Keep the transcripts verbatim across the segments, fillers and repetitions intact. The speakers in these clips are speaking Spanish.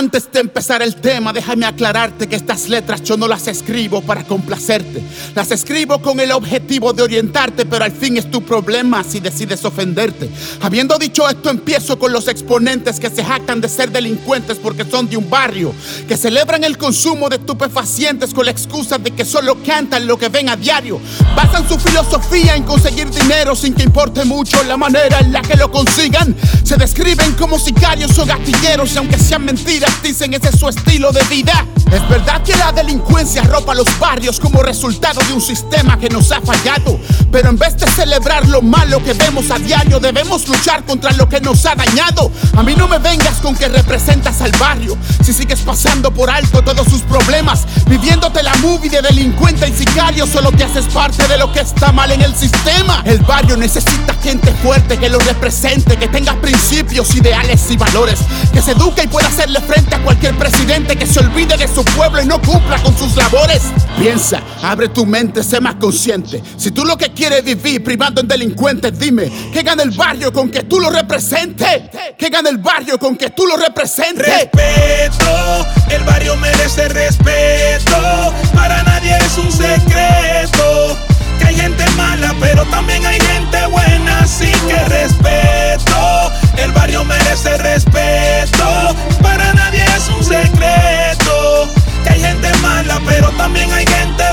Antes de empezar el tema, déjame aclararte que estas letras yo no las escribo para complacerte. Las escribo con el objetivo de orientarte, pero al fin es tu problema si decides ofenderte. Habiendo dicho esto, empiezo con los exponentes que se jactan de ser delincuentes porque son de un barrio, que celebran el consumo de estupefacientes con la excusa de que solo cantan lo que ven a diario. Basan su filosofía en conseguir dinero sin que importe mucho la manera en la que lo consigan. Se describen como sicarios o gatilleros y aunque sean mentiras, dicen ese es su estilo de vida. Es verdad que la delincuencia arropa los barrios como resultado de un sistema que nos ha fallado, pero en vez de celebrar lo malo que vemos a diario, debemos luchar contra lo que nos ha dañado. A mí no me vengas con que representas al barrio si sigues pasando por alto todos sus problemas, viviéndote la movie de delincuente y sicario. Solo te haces parte de lo que está mal en el sistema. El barrio necesita gente fuerte que lo represente, que tenga principios, ideales y valores, que se eduque y pueda hacerle frente a cualquier presidente que se olvide de su pueblo y no cumpla con sus labores. Piensa, abre tu mente, sé más consciente. Si tú lo que quieres es vivir privando en delincuentes, dime, ¿qué gana el barrio con que tú lo representes? ¿Qué gana el barrio con que tú lo representes? Respeto, el barrio merece respeto. Para nadie es un secreto que hay gente mala, pero también hay gente buena, así que respeto. El barrio merece respeto. Para nadie es un secreto que hay gente mala, pero también hay gente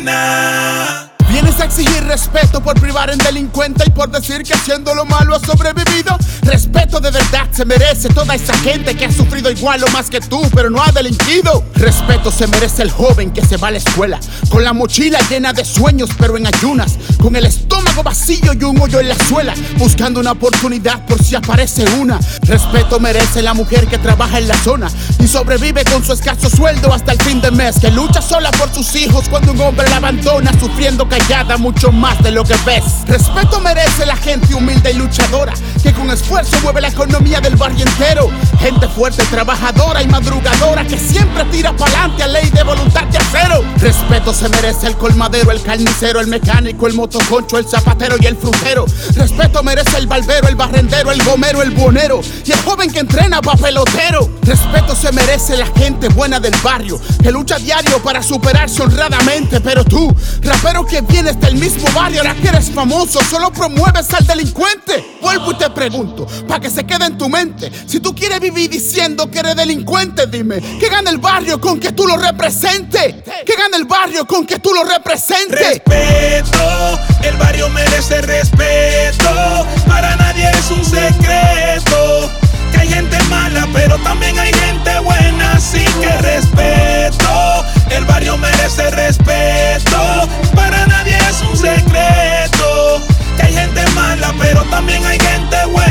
buena. Vienes a exigir respeto por privar en delincuente y por decir que haciendo lo malo ha sobrevivido. Respeto de verdad se merece toda esa gente que ha sufrido igual o más que tú, pero no ha delinquido. Respeto se merece el joven que se va a la escuela con la mochila llena de sueños pero en ayunas, con el estómago vacío y un hoyo en la suela, buscando una oportunidad por si aparece una. Respeto merece la mujer que trabaja en la zona y sobrevive con su escaso sueldo hasta el fin de mes, que lucha sola por sus hijos cuando un hombre la abandona, sufriendo callada mucho más de lo que ves. Respeto merece la gente humilde y luchadora que con esfuerzo mueve la economía del barrio entero. Gente fuerte, trabajadora y madrugadora que siempre tira pa'lante a ley de voluntad de acero. Respeto se merece el colmadero, el carnicero, el mecánico, el motoconcho, el zapatero y el frutero. Respeto merece el barbero, el barrendero, el gomero, el buhonero y el joven que entrena pa' pelotero. Respeto se merece la gente buena del barrio que lucha a diario para superarse honradamente. Pero tú, rapero que vienes del mismo barrio, ahora que eres famoso, solo promueves al delincuente. Vuelvo y te pregunto, pa' que se quede en tu mente, si tú quieres vivir diciendo que eres delincuente, dime, ¿qué gana el barrio con que tú lo representes? ¿Qué gana el barrio con que tú lo representes? Respeto, el barrio merece respeto. Para nadie es un secreto que hay gente mala, pero también hay gente buena, así que respeto. El barrio merece respeto. Para nadie es un secreto que hay gente mala, pero también hay gente buena.